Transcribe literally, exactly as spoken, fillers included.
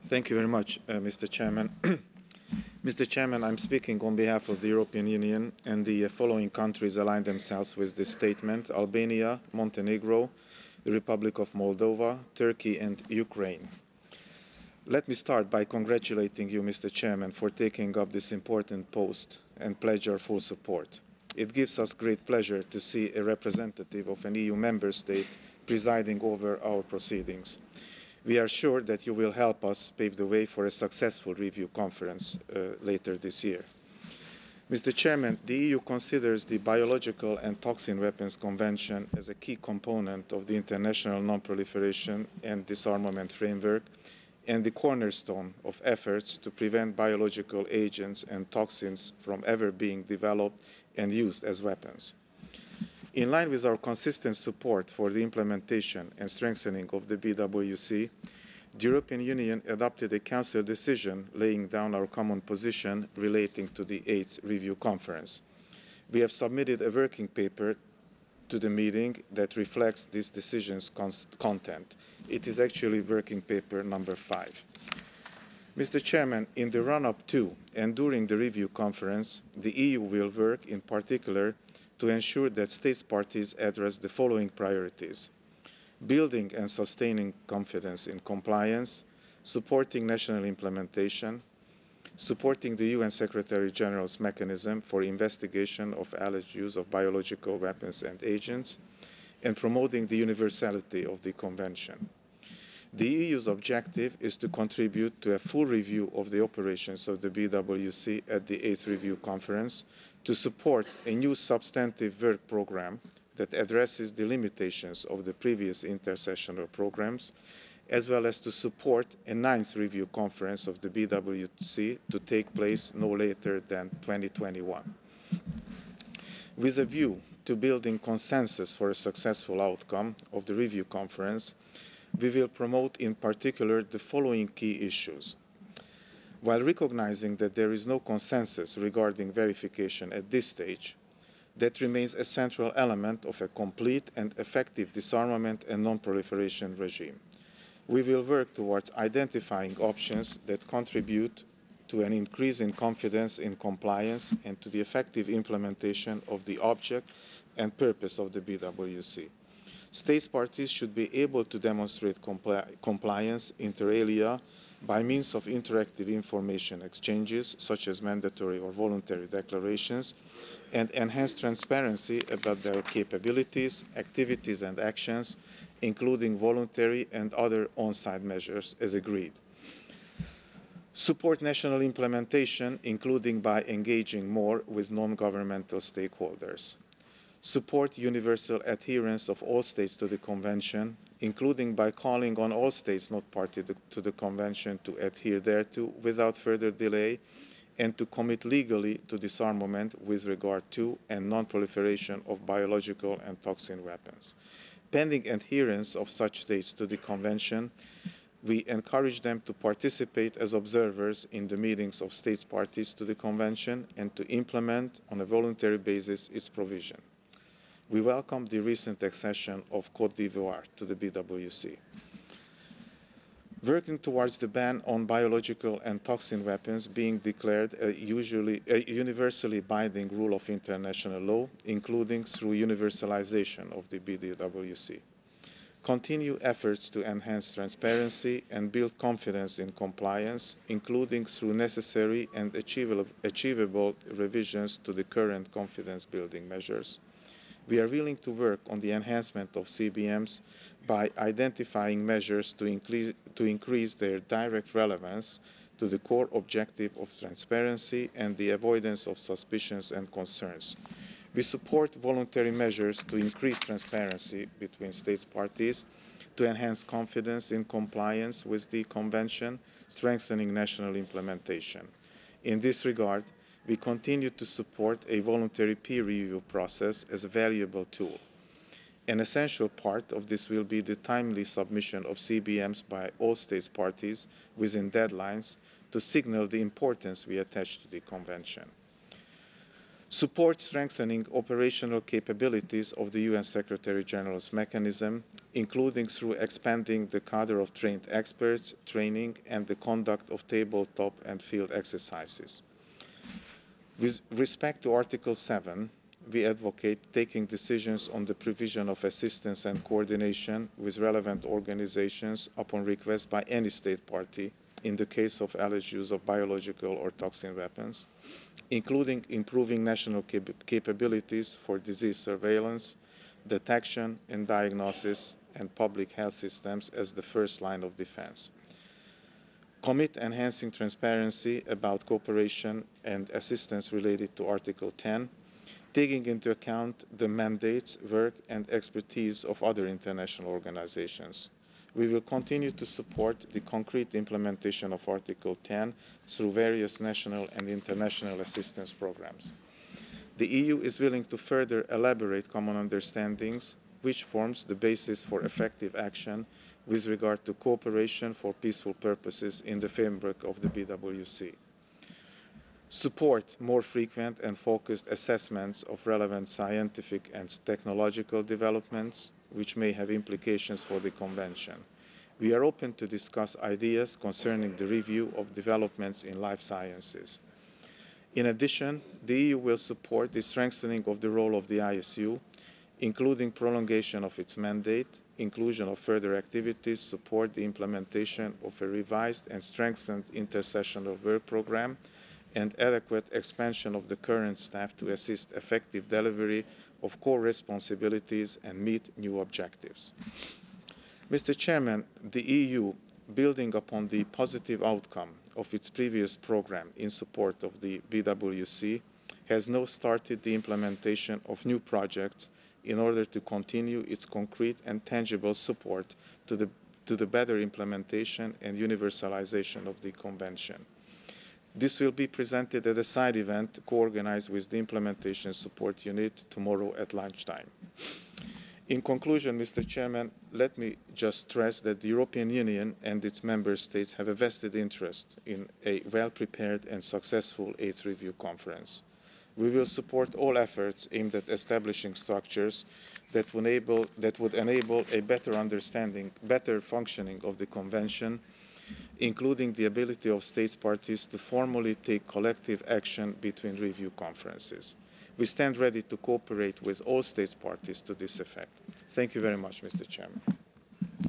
Thank you very much, uh, Mister Chairman. Mister Chairman, I'm speaking on behalf of the European Union, and the uh, following countries align themselves with this statement: Albania, Montenegro, the Republic of Moldova, Turkey, and Ukraine. Let me start by congratulating you, Mister Chairman, for taking up this important post and pledge our full support. It gives us great pleasure to see a representative of an E U member state presiding over our proceedings. We are sure that you will help us pave the way for a successful review conference uh, later this year. Mister Chairman, the E U considers the Biological and Toxin Weapons Convention as a key component of the international non-proliferation and disarmament framework and the cornerstone of efforts to prevent biological agents and toxins from ever being developed and used as weapons. In line with our consistent support for the implementation and strengthening of the B W C, the European Union adopted a Council decision laying down our common position relating to the eighth Review Conference. We have submitted a working paper to the meeting that reflects this decision's content. It is actually working paper number five. Mister Chairman, in the run-up to and during the review conference, the E U will work in particular to ensure that states parties address the following priorities: building and sustaining confidence in compliance, supporting national implementation, supporting the U N Secretary General's mechanism for investigation of alleged use of biological weapons and agents, and promoting the universality of the Convention. The E U's objective is to contribute to a full review of the operations of the B W C at the eighth Review Conference, to support a new substantive work programme that addresses the limitations of the previous intersessional programmes, as well as to support a ninth Review Conference of the B W C to take place no later than twenty twenty-one. With a view to building consensus for a successful outcome of the Review Conference, we will promote in particular the following key issues. While recognizing that there is no consensus regarding verification at this stage, that remains a central element of a complete and effective disarmament and non-proliferation regime. We will work towards identifying options that contribute to an increase in confidence in compliance and to the effective implementation of the object and purpose of the B W C. States parties should be able to demonstrate compli compliance inter alia by means of interactive information exchanges, such as mandatory or voluntary declarations, and enhanced transparency about their capabilities, activities, and actions, including voluntary and other on-site measures as agreed. Support national implementation, including by engaging more with non-governmental stakeholders. Support universal adherence of all states to the Convention, including by calling on all states not party to the Convention to adhere thereto without further delay, and to commit legally to disarmament with regard to and non-proliferation of biological and toxin weapons. Pending adherence of such states to the Convention, we encourage them to participate as observers in the meetings of states parties to the Convention and to implement on a voluntary basis its provision. We welcome the recent accession of Côte d'Ivoire to the B W C. Working towards the ban on biological and toxin weapons being declared a, usually, a universally binding rule of international law, including through universalization of the B W C. Continue efforts to enhance transparency and build confidence in compliance, including through necessary and achievable, achievable revisions to the current confidence-building measures. We are willing to work on the enhancement of C B Ms by identifying measures to, increase, to increase their direct relevance to the core objective of transparency and the avoidance of suspicions and concerns. We support voluntary measures to increase transparency between states parties, to enhance confidence in compliance with the Convention, strengthening national implementation. In this regard, we continue to support a voluntary peer review process as a valuable tool. An essential part of this will be the timely submission of C B Ms by all states parties within deadlines to signal the importance we attach to the Convention. Support strengthening operational capabilities of the U N Secretary-General's mechanism, including through expanding the cadre of trained experts, training, and the conduct of tabletop and field exercises. With respect to Article seven, we advocate taking decisions on the provision of assistance and coordination with relevant organizations upon request by any state party in the case of alleged use of biological or toxin weapons, including improving national cap capabilities for disease surveillance, detection and diagnosis, and public health systems as the first line of defense. Commit enhancing transparency about cooperation and assistance related to Article ten, taking into account the mandates, work, and expertise of other international organizations. We will continue to support the concrete implementation of Article ten through various national and international assistance programs. The E U is willing to further elaborate common understandings, which forms the basis for effective action with regard to cooperation for peaceful purposes in the framework of the B W C. Support more frequent and focused assessments of relevant scientific and technological developments, which may have implications for the Convention. We are open to discuss ideas concerning the review of developments in life sciences. In addition, the E U will support the strengthening of the role of the I S U, including prolongation of its mandate, inclusion of further activities, support the implementation of a revised and strengthened intersessional work programme, and adequate expansion of the current staff to assist effective delivery of core responsibilities and meet new objectives. Mister Chairman, the E U, building upon the positive outcome of its previous programme in support of the B W C, has now started the implementation of new projects in order to continue its concrete and tangible support to the, to the better implementation and universalization of the Convention. This will be presented at a side event co-organized with the Implementation Support Unit tomorrow at lunchtime. In conclusion, Mister Chairman, let me just stress that the European Union and its member states have a vested interest in a well-prepared and successful eighth Review Conference. We will support all efforts aimed at establishing structures that would enable, that would enable a better understanding, better functioning of the Convention, including the ability of states parties to formally take collective action between review conferences. We stand ready to cooperate with all states parties to this effect. Thank you very much, Mister Chairman.